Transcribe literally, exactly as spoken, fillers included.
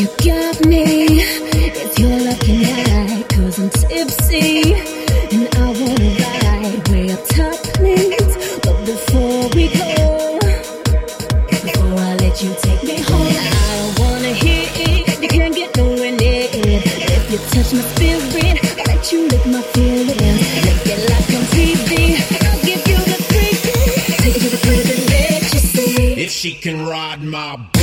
You got me, it's your lucky night, 'cause I'm tipsy and I wanna ride way up top, please. But before we go, before I let you take me home, I don't wanna hear it, you can't get nowhere near it. If you touch my spirit, I'll let you lick my feelings. Make it like I'm T V, I'll give you the freaking, take it to the crib and let you see if she can ride my